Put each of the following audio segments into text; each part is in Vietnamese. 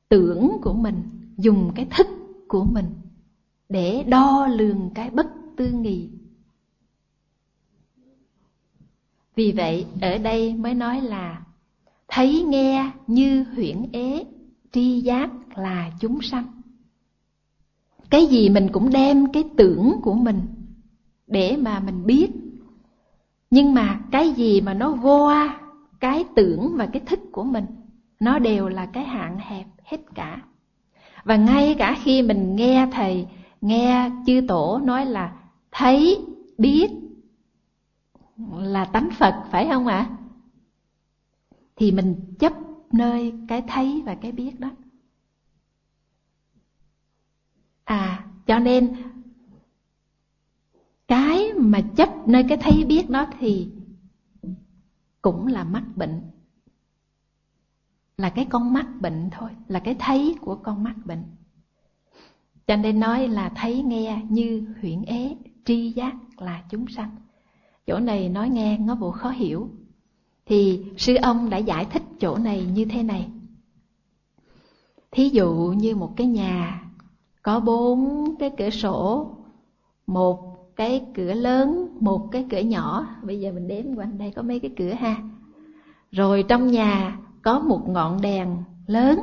tưởng của mình, dùng cái thức của mình để đo lường cái bất tư nghị. Vì vậy ở đây mới nói là thấy nghe như huyễn ế, tri giác là chúng sanh. Cái gì mình cũng đem cái tưởng của mình để mà mình biết. Nhưng mà cái gì mà nó qua cái tưởng và cái thức của mình, nó đều là cái hạn hẹp hết cả. Và ngay cả khi mình nghe thầy, nghe chư tổ nói là thấy, biết là tánh Phật, phải không ạ? Thì mình chấp nơi cái thấy và cái biết đó. Cho nên cái mà chấp nơi cái thấy biết đó thì cũng là mắc bệnh. Là cái con mắc bệnh thôi, là cái thấy của con mắc bệnh. Cho nên nói là thấy nghe như huyễn ế, tri giác là chúng sanh. Chỗ này nói nghe nó bộ khó hiểu. Thì sư ông đã giải thích chỗ này như thế này. Thí dụ như một cái nhà có 4 cái cửa sổ, một cái cửa lớn, một cái cửa nhỏ. Bây giờ mình đếm quanh đây có mấy cái cửa ha. Rồi trong nhà có một ngọn đèn lớn.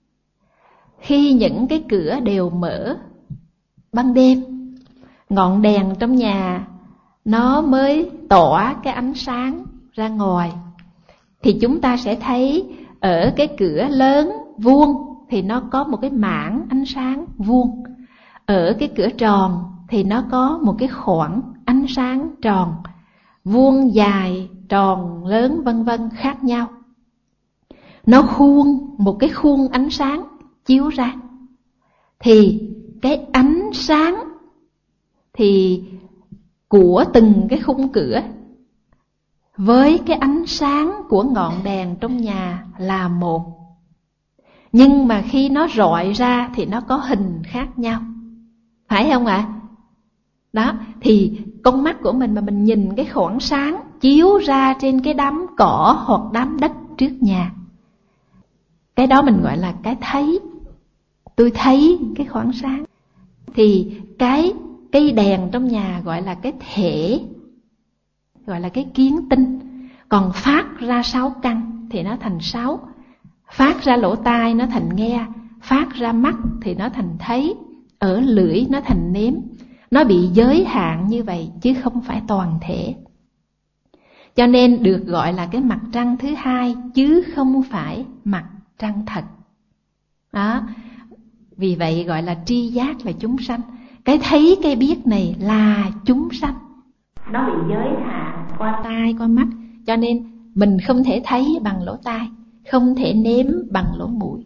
Khi những cái cửa đều mở ban đêm, ngọn đèn trong nhà nó mới tỏa cái ánh sáng ra ngoài. Thì chúng ta sẽ thấy ở cái cửa lớn vuông thì nó có một cái mảng ánh sáng vuông. Ở cái cửa tròn thì nó có một cái khoảng ánh sáng tròn, vuông, dài, tròn, lớn vân vân khác nhau. Nó khuôn một cái khuôn ánh sáng chiếu ra. Thì cái ánh sáng thì của từng cái khung cửa với cái ánh sáng của ngọn đèn trong nhà là một. Nhưng mà khi nó rọi ra thì nó có hình khác nhau, phải không ạ? Đó, thì con mắt của mình mà mình nhìn cái khoảng sáng chiếu ra trên cái đám cỏ hoặc đám đất trước nhà, cái đó mình gọi là cái thấy. Tôi thấy cái khoảng sáng. Thì cái đèn trong nhà gọi là cái thể, gọi là cái kiến tinh. Còn phát ra 6 căn thì nó thành 6. Phát ra lỗ tai nó thành nghe, phát ra mắt thì nó thành thấy, ở lưỡi nó thành nếm. Nó bị giới hạn như vậy chứ không phải toàn thể. Cho nên được gọi là cái mặt trăng thứ hai chứ không phải mặt trăng thật. Đó. Vì vậy gọi là tri giác là chúng sanh. Cái thấy cái biết này là chúng sanh. Nó bị giới hạn qua tai, qua mắt. Cho nên mình không thể thấy bằng lỗ tai, không thể nếm bằng lỗ mũi.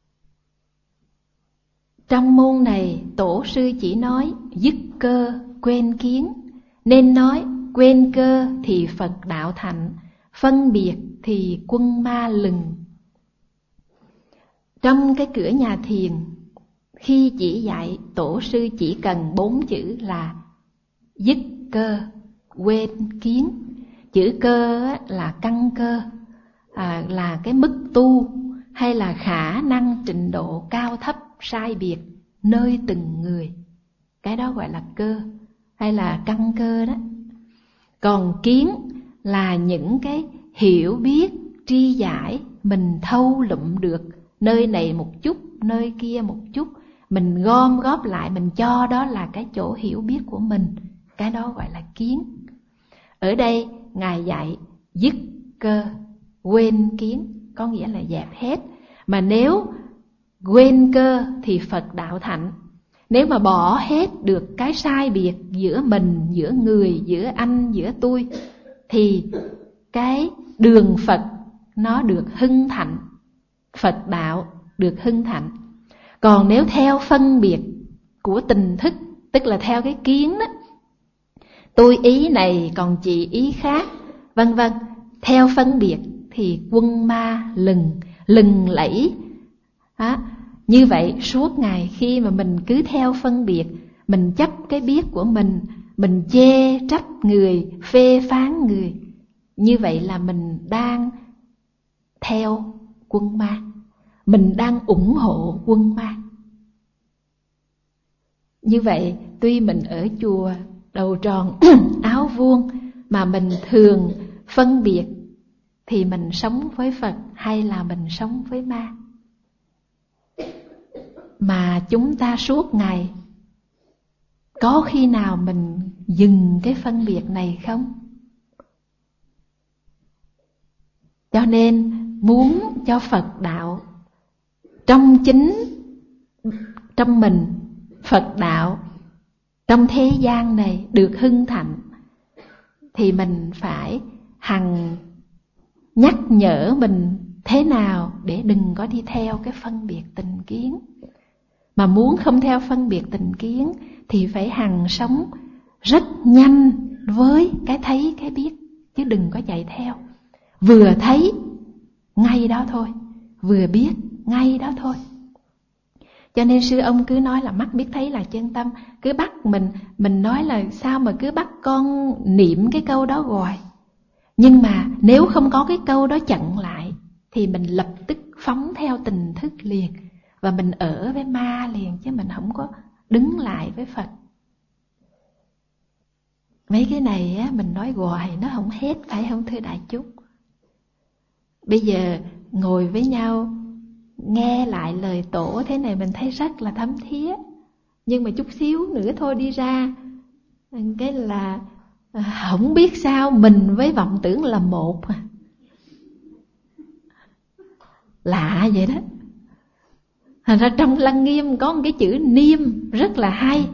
Trong môn này tổ sư chỉ nói dứt cơ quên kiến. Nên nói quên cơ thì Phật đạo thành, phân biệt thì quân ma lừng. Trong cái cửa nhà thiền, khi chỉ dạy, tổ sư chỉ cần 4 chữ là dứt cơ quên kiến. Chữ cơ là căn cơ, là cái mức tu hay là khả năng trình độ cao thấp sai biệt nơi từng người. Cái đó gọi là cơ hay là căn cơ đó. Còn kiến là những cái hiểu biết, tri giải, mình thâu lụm được nơi này một chút, nơi kia một chút, mình gom góp lại, mình cho đó là cái chỗ hiểu biết của mình. Cái đó gọi là kiến. Ở đây Ngài dạy dứt cơ quên kiến, có nghĩa là dẹp hết. Mà nếu quên cơ thì Phật đạo thạnh. Nếu mà bỏ hết được cái sai biệt giữa mình, giữa người, giữa anh, giữa tôi, thì cái đường Phật nó được hưng thạnh, Phật đạo được hưng thạnh. Còn nếu theo phân biệt của tình thức, tức là theo cái kiến đó, tôi ý này còn chị ý khác, vân vân, theo phân biệt thì quân ma lừng lẫy. Như vậy suốt ngày khi mà mình cứ theo phân biệt, mình chấp cái biết của mình chê trách người, phê phán người, như vậy là mình đang theo quân ma. mình đang ủng hộ quân ma. Như vậy, tuy mình ở chùa đầu tròn áo vuông mà mình thường phân biệt thì mình sống với Phật hay là mình sống với ma. Mà chúng ta suốt ngày có khi nào mình dừng cái phân biệt này không? Cho nên muốn cho Phật đạo trong mình, Phật đạo trong thế gian này được hưng thịnh, thì mình phải hằng nhắc nhở mình thế nào để đừng có đi theo cái phân biệt tình kiến. Mà muốn không theo phân biệt tình kiến thì phải hằng sống rất nhanh với cái thấy cái biết, chứ đừng có chạy theo. Vừa thấy ngay đó thôi, vừa biết ngay đó thôi. Cho nên sư ông cứ nói là mắt biết thấy là chân tâm. Cứ bắt mình nói là sao mà cứ bắt con niệm cái câu đó hoài. Nhưng mà nếu không có cái câu đó chặn lại thì mình lập tức phóng theo tình thức liền, và mình ở với ma liền, chứ mình không có đứng lại với Phật. Mấy cái này á, mình nói hoài nó không hết, phải không thưa đại chúng? Bây giờ ngồi với nhau nghe lại lời tổ thế này mình thấy rất là thấm thía. Nhưng mà chút xíu nữa thôi đi ra, cái là không biết sao mình với vọng tưởng là một. Lạ vậy đó. Thành ra trong Lăng Nghiêm có một cái chữ niêm rất là hay.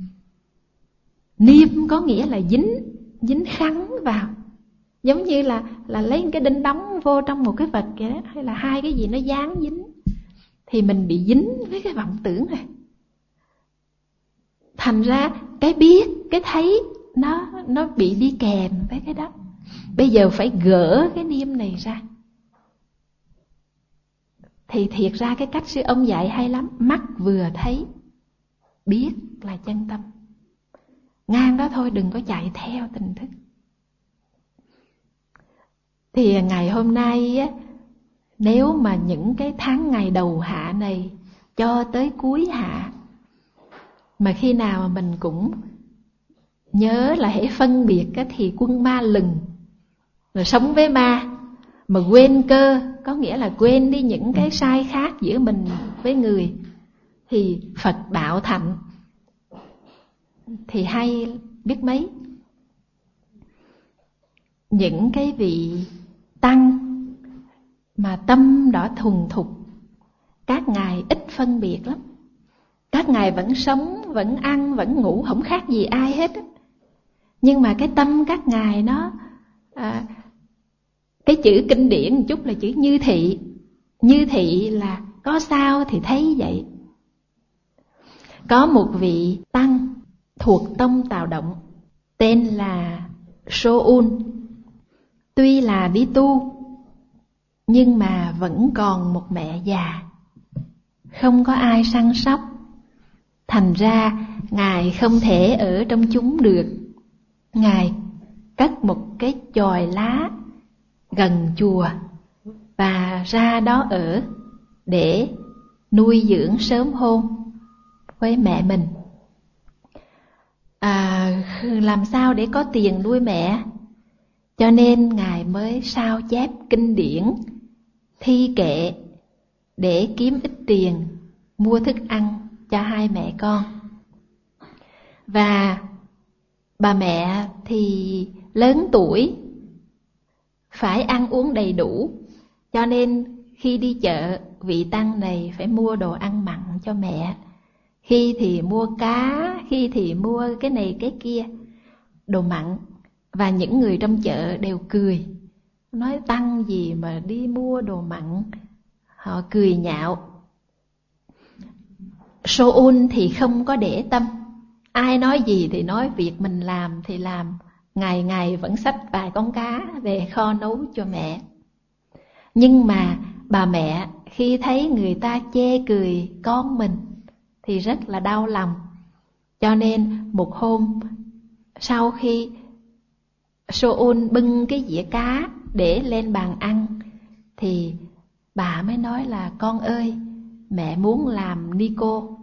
Niêm có nghĩa là dính khắn vào. Giống như là lấy cái đinh đóng vô trong một cái vật vậy đó, hay là hai cái gì nó dán dính. Thì mình bị dính với cái vọng tưởng này. Thành ra cái biết, cái thấy nó bị đi kèm với cái đó. Bây giờ phải gỡ cái niêm này ra. Thì thiệt ra cái cách sư ông dạy hay lắm. Mắt vừa thấy, biết là chân tâm. Ngang đó thôi, đừng có chạy theo tình thức. Thì ngày hôm nay á, nếu mà những cái tháng ngày đầu hạ này cho tới cuối hạ, mà khi nào mà mình cũng nhớ là hãy phân biệt cái thì quân ma lừng, rồi sống với ma, mà quên cơ, có nghĩa là quên đi những cái sai khác giữa mình với người, thì Phật đạo thạnh thì hay biết mấy. Những cái vị tăng mà tâm đã thuần thục, các ngài ít phân biệt lắm. Các ngài vẫn sống, vẫn ăn, vẫn ngủ, không khác gì ai hết á. Nhưng mà cái tâm các ngài nó cái chữ kinh điển một chút là chữ như thị. Như thị là có sao thì thấy vậy. Có một vị tăng thuộc tông Tào Động tên là Sô-un. Tuy là đi tu nhưng mà vẫn còn một mẹ già, không có ai săn sóc. Thành ra ngài không thể ở trong chúng được. Ngài cất một cái chòi lá gần chùa và ra đó ở để nuôi dưỡng sớm hôn với mẹ mình. Làm sao để có tiền nuôi mẹ? Cho nên ngài mới sao chép kinh điển, thi kệ để kiếm ít tiền mua thức ăn cho hai mẹ con. Và bà mẹ thì lớn tuổi, phải ăn uống đầy đủ, cho nên khi đi chợ, vị tăng này phải mua đồ ăn mặn cho mẹ. Khi thì mua cá, khi thì mua cái này cái kia, đồ mặn. Và những người trong chợ đều cười, nói tăng gì mà đi mua đồ mặn. Họ cười nhạo. Sô-un thì không có để tâm. Ai nói gì thì nói, việc mình làm thì làm. Ngày ngày vẫn xách vài con cá về kho nấu cho mẹ. Nhưng mà bà mẹ khi thấy người ta chê cười con mình thì rất là đau lòng. Cho nên một hôm sau khi Sô-un bưng cái dĩa cá để lên bàn ăn, thì bà mới nói là con ơi, mẹ muốn làm ni cô.